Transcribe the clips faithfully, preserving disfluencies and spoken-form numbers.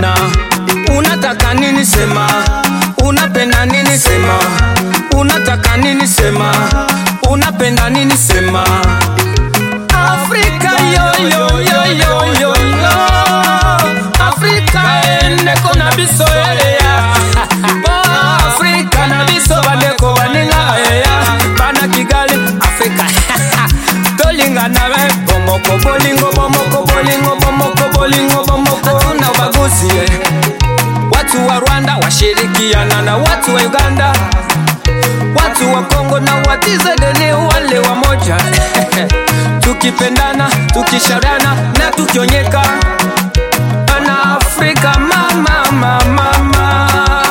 Ona, unataka nini sema, unapenda nini sema, unataka nini sema, unapenda nini sema. Afrika yo yo yo yo yo yo, Afrika ene kona biso ya, Afrika na biso bandeko baninga ya, bana Kigali Afrika. Tolinga na we bomoko bolingo bomoko bolingo bomoko bolingo bomoko, hatuna ubaguzi. Watu wa Rwanda washirikiana na watu wa Uganda, watu wa Kongo na watizedeni wale wa moja. Tukipendana, tukisharana na tukionyeka na Afrika mama mama mama.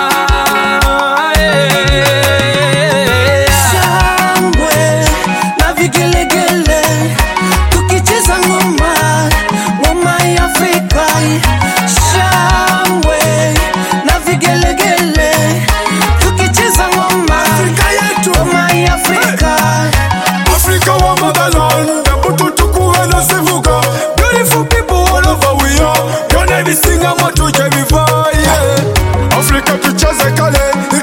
Shangwe na vigelegele tukicheza ngoma, ngoma ya Afrika. Shangwe na vigelegele tukicheza ngoma, Afrika yetu, ngoma ya Afrika. Africa wa motherland, Butu tukuwe na sevuka. Beautiful people all over we are. Your name is Singa Matu Jebiva, yeah. Africa tucheze kale,